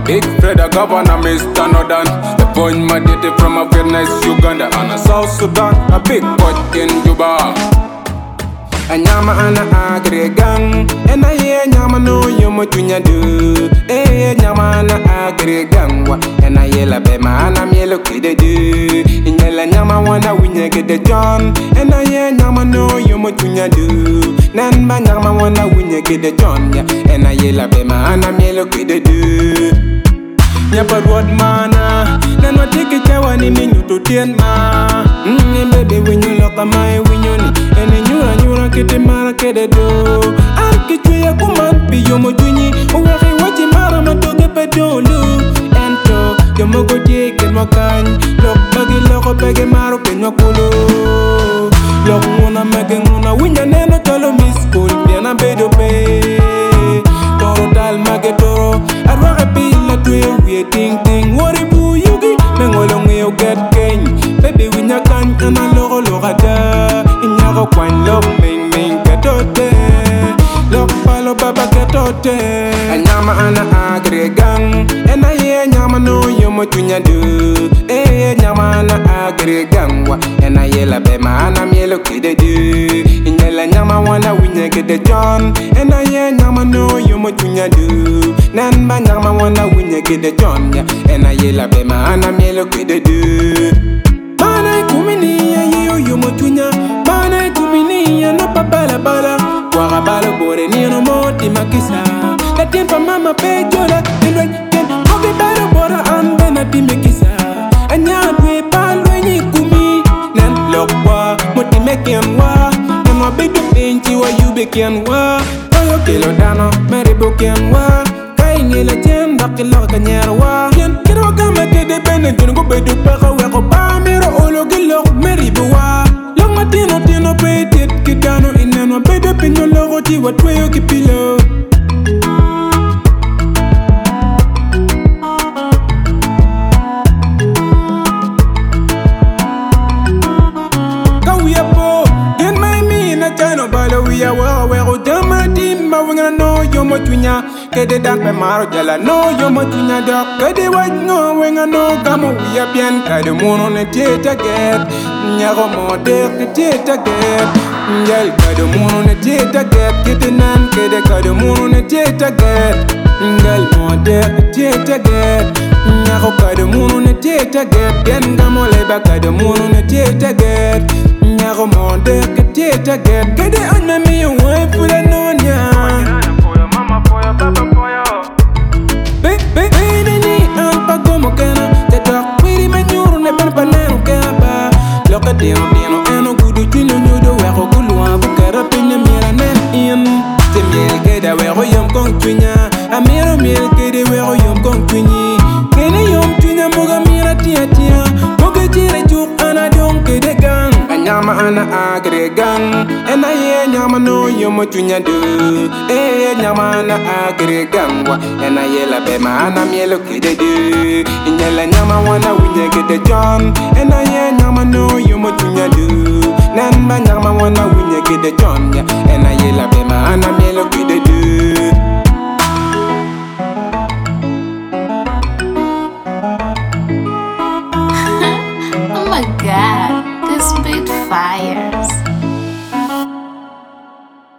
Big Fred, a governor, Mr. Northern. The point my daddy from a very nice Uganda and a South Sudan. A big pot in Juba. A nyama ana agregang. And I hear nyama no yomo tunya do. Eh, nyama ana agregang wa. And I yell bema ana mielo kide do. Inyela nyama wana winye get the John. And I hear nyama no yomo tunya do. Nan ba nyama wana winye get the John. And I yell bema ana mielo kide do. Nyapa road mana. Nan wa tiki chawa ni minyu to tien ma. Baby when you look at my winyoni. And nyura kete mara kede do. Arkichwe ya kuman piyo mojunyi. Uweki wachi mara matoke pedolu. Ento yomo goje kenwa kany. Lok bagi loko pege maro kenywa kulo. Lok nguna mege nguna winya neno tolo miskul. Diana bedo pe. Toro dal mage toro. Arwake pila tuye uye ting ting. Wari bu yugi mengolo ngeo get keny. Baby winya kany ana loko lokada. Inyako kwany lok ming ketote. Lok palo baba ketote. Anyama ana agregang. And I hear nyama no yomo tunya do. Eh nyama ana agregang wa. And I yell bema ana mielo kide do. Inyela nyama wana winye kide John. And I hear nyama no yomo tunya do. Nan ba nyama wana winye kide John. And I yell bema ana mielo kide do. Mana kumini ya yo yomo tunya. Mana kumini ya no papala bala. Waka bala bore ni no moti makisa. La tiempa mama pe jola. Nilwe ken oke bala bora ambe na timekisa. Anya dwe palwe ni kumi. Nan lokwa moti mekenwa. Nenwa bedu benchi wa yube kenwa. Oyo kilo dano meribo kenwa. Kainye la jen bakilo kanyerwa. Yen kiro kama kede bene jungo bedu peka weko pamiro olo gilo meribo wa. Longa tino petit kidano inenwa bedu pinyo logo tiwa tweyo kipilo. We are well, damn team, but we're gonna know you're much winya. Kede dank pe maro jala, no you're much winya dog. Kede white no, when I know, come on, we are bien. Kade moon on the theater get. Nyago mo dek the theater get. Njel kade moon on the theater get. Kede nan, kade moon on the theater get. Njel mo dek the theater get. Nyago kade moon on the theater get. Den gamo leba kade moon on the theater get. Nyago mo dek the theater get. Kede anya mi wife for the nonya. Mama for your papa for your. Baby ni alpa como kena. Te talk pretty manyuru ne panpanero kaba. Loka dino eno gudu chino nyudo weko gulwa bukara pinya mira nen in. Te miel keda weko yom kong twinya. Amiro miel kede weko yom kong twinyi. Kene yom twinya moga mira tia tia. Moga jire chuk ana dong kede gang. Nyama ana agregang. And I hear nyama no yomo tunya do. Eh nyama ana agregang wa. And I yell bema ana mielo kide do. Inyela nyama wana winye kide John. And I hear nyama no yomo tunya do. Nan ba nyama wana winye kide John. And I yell bema ana mielo kide do. Oh my god, this bit fire.